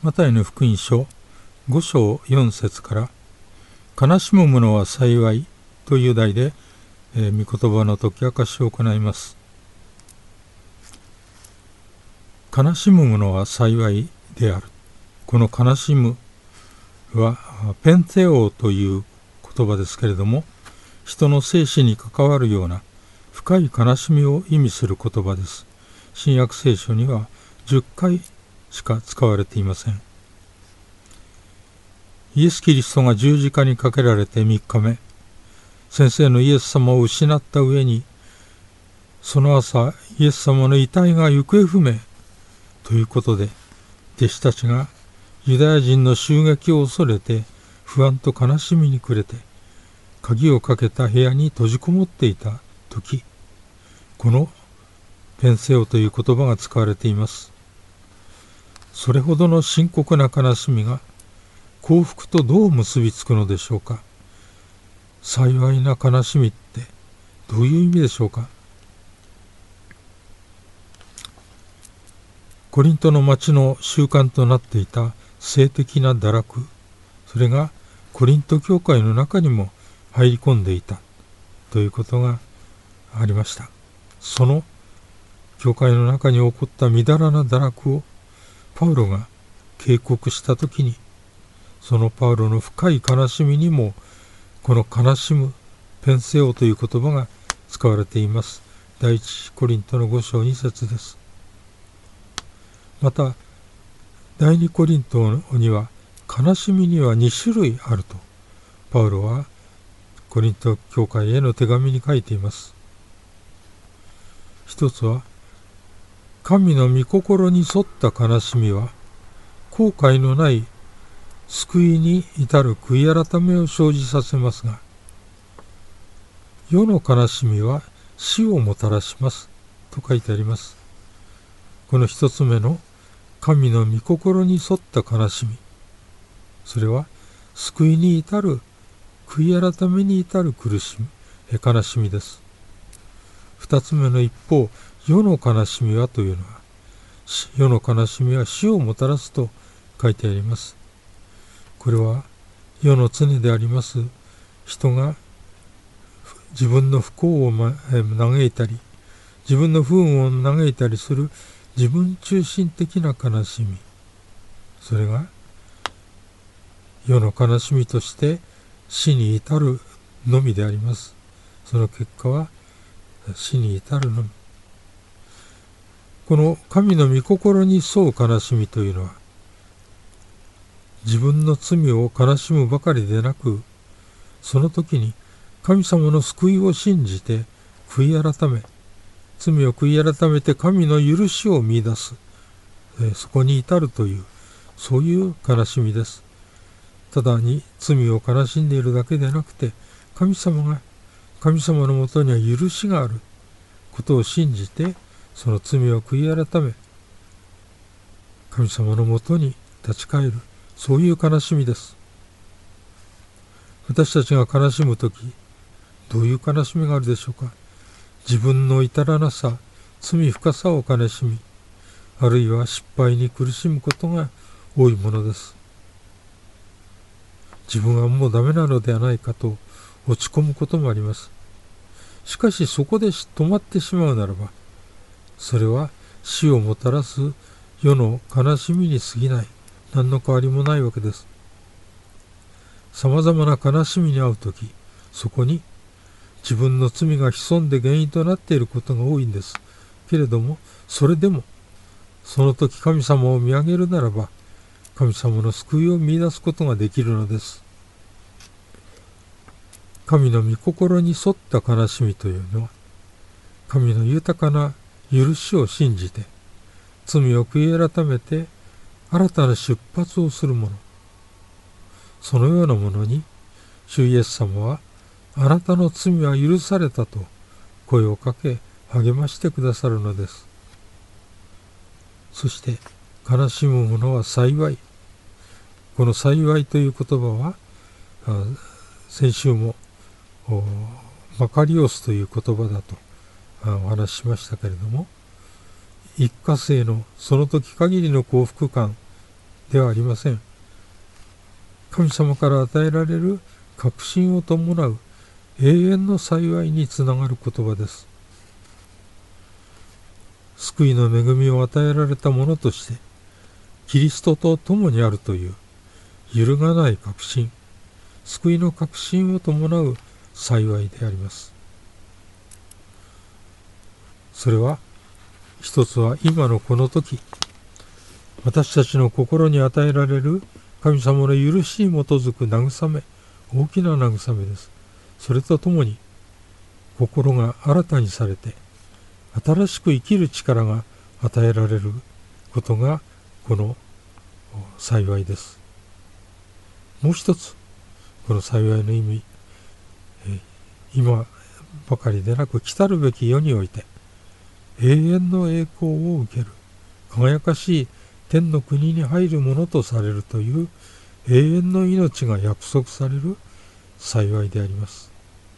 マタイの福音書5章4節から悲しむ者は幸いという題で、御言葉の解き明かしを行います。悲しむ者は幸いである。この悲しむはペンテオという言葉ですけれども、人の生死に関わるような深い悲しみを意味する言葉です。新約聖書には10回しか使われていません。イエス・キリストが十字架にかけられて3日目、先生のイエス様を失った上に、その朝イエス様の遺体が行方不明ということで、弟子たちがユダヤ人の襲撃を恐れて不安と悲しみに暮れて、鍵をかけた部屋に閉じこもっていた時、このペンセオという言葉が使われています。それほどの深刻な悲しみが幸福とどう結びつくのでしょうか。幸いな悲しみってどういう意味でしょうか。コリントの町の習慣となっていた性的な堕落、それがコリント教会の中にも入り込んでいたということがありました。その教会の中に起こったみだらな堕落をパウロが警告したときに、そのパウロの深い悲しみにもこの悲しむペンセオという言葉が使われています。第一コリントの5章2節です。また第二コリントには悲しみには2種類あるとパウロはコリント教会への手紙に書いています。一つは神の御心に沿った悲しみは後悔のない救いに至る悔い改めを生じさせますが、世の悲しみは死をもたらしますと書いてあります。この一つ目の神の御心に沿った悲しみ、それは救いに至る悔い改めに至る悲しみです。二つ目の一方、世の悲しみはというのは、世の悲しみは死をもたらすと書いてあります。これは世の常であります人が自分の不幸を嘆いたり、自分の不運を嘆いたりする自分中心的な悲しみ、それが世の悲しみとして死に至るのみであります。その結果は死に至るのみ。この神の御心に沿う悲しみというのは、自分の罪を悲しむばかりでなく、その時に神様の救いを信じて悔い改め、罪を悔い改めて神の許しを見出す、そこに至るという、そういう悲しみです。ただに罪を悲しんでいるだけでなくて、神様のもとには許しがあることを信じて、その罪を悔い改め、神様のもとに立ち返る、そういう悲しみです。私たちが悲しむとき、どういう悲しみがあるでしょうか。自分の至らなさ、罪深さを悲しみ、あるいは失敗に苦しむことが多いものです。自分はもうダメなのではないかと落ち込むこともあります。しかしそこで止まってしまうならば、それは死をもたらす世の悲しみに過ぎない、何の変わりもないわけです。さまざまな悲しみに遭うとき、そこに自分の罪が潜んで原因となっていることが多いんです。けれども、それでもその時神様を見上げるならば、神様の救いを見出すことができるのです。神の御心に沿った悲しみというのは、神の豊かな許しを信じて、罪を悔い改めて新たな出発をするもの。そのようなものに、主イエス様は、あなたの罪は許されたと声をかけ、励ましてくださるのです。そして、悲しむ者は幸い。この幸いという言葉は、先週もマカリオスという言葉だとお話ししましたけれども、一過性のその時限りの幸福感ではありません。神様から与えられる確信を伴う永遠の幸いにつながる言葉です。救いの恵みを与えられたものとして、キリストと共にあるという揺るがない確信、救いの確信を伴う幸いであります。それは、一つは今のこの時、私たちの心に与えられる神様の許しに基づく慰め、大きな慰めです。それとともに、心が新たにされて、新しく生きる力が与えられることが、この幸いです。もう一つ、この幸いの意味、今ばかりでなく、来たるべき世において、永遠の栄光を受ける、輝かしい天の国に入るものとされるという永遠の命が約束される幸いであります。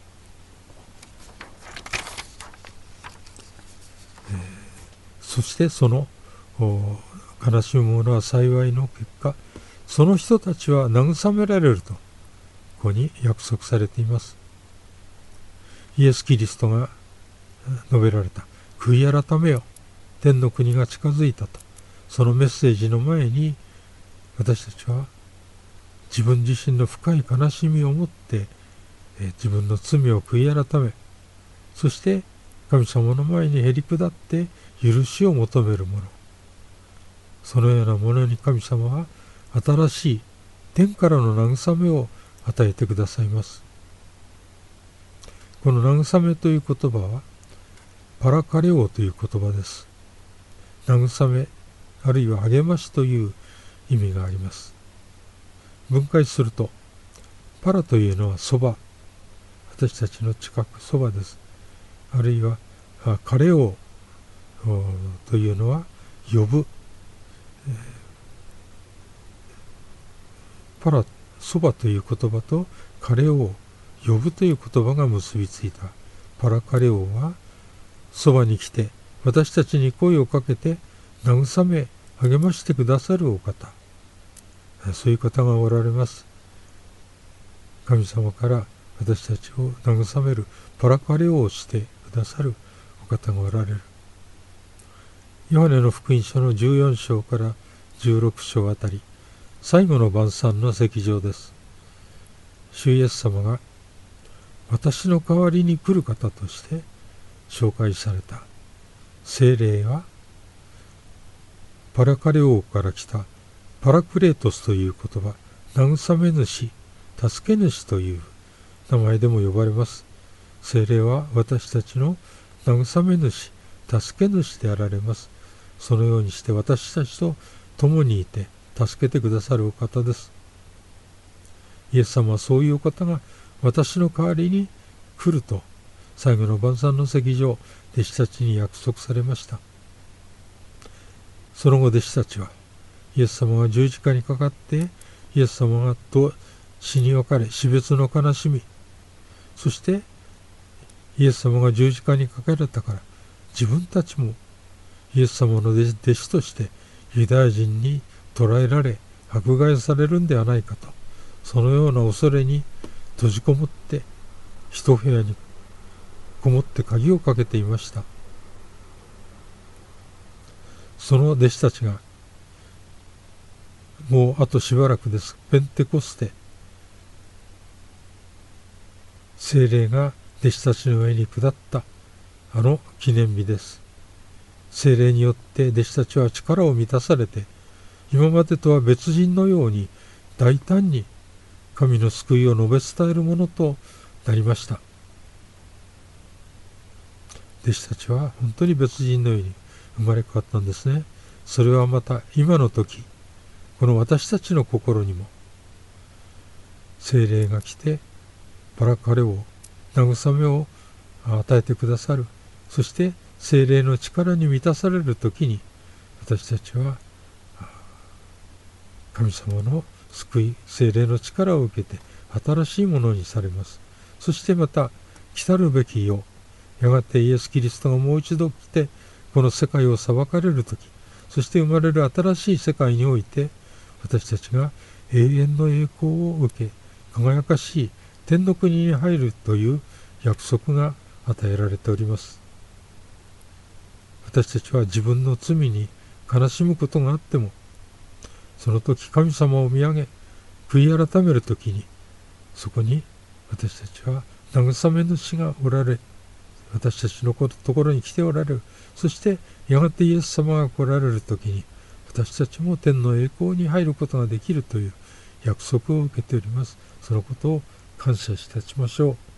そしてその悲しむ者は幸いの結果、その人たちは慰められるとここに約束されています。イエス・キリストが述べられた悔い改めよ、天の国が近づいたと、そのメッセージの前に私たちは自分自身の深い悲しみを持って自分の罪を悔い改め、そして神様の前にへり下って許しを求めるもの、そのようなものに神様は新しい天からの慰めを与えてくださいます。この慰めという言葉はパラカレオという言葉です。慰めあるいは励ましという意味があります。分解すると、パラというのはそば、私たちの近くそばです。あるいはカレオというのは呼ぶ、パラ、そばという言葉とカレオを呼ぶという言葉が結びついたパラカレオは、そばに来て私たちに声をかけて慰め励ましてくださるお方、そういう方がおられます。神様から私たちを慰めるパラカレオをしてくださるお方がおられる。ヨハネの福音書の14章から16章あたり、最後の晩餐の席上です。主イエス様が私の代わりに来る方として紹介された聖霊は、パラカレオから来たパラクレートスという言葉、慰め主、助け主という名前でも呼ばれます。聖霊は私たちの慰め主、助け主であられます。そのようにして私たちと共にいて助けてくださるお方です。イエス様はそういうお方が私の代わりに来ると、最後の晩餐の席上、弟子たちに約束されました。その後弟子たちは、イエス様が十字架にかかって、イエス様がと死に別れ、死別の悲しみ、そしてイエス様が十字架にかけられたから、自分たちもイエス様の弟子としてユダヤ人に捕らえられ、迫害されるんではないかと、そのような恐れに閉じこもって、一部屋にこもって鍵をかけていました。その弟子たちが、もうあとしばらくです。ペンテコステ、聖霊が弟子たちの上に下ったあの記念日です。聖霊によって弟子たちは力を満たされて、今までとは別人のように大胆に神の救いを述べ伝えるものとなりました。弟子たちは本当に別人のように生まれ変わったんですね。それはまた今の時、この私たちの心にも聖霊が来てパラカレを、慰めを与えてくださる。そして聖霊の力に満たされる時に、私たちは神様の救い、聖霊の力を受けて新しいものにされます。そしてまた来たるべき世、やがてイエス・キリストがもう一度来てこの世界を裁かれる時、そして生まれる新しい世界において、 私たちが永遠の栄光を受け、輝かしい天の国に入るという約束が与えられております。私たちは自分の罪に悲しむことがあっても、その時神様を見上げ、悔い改めるときに、そこに私たちは慰め主がおられ、私たちのところに来ておられる。そしてやがてイエス様が来られるときに、私たちも天の栄光に入ることができるという約束を受けております。そのことを感謝して立ちましょう。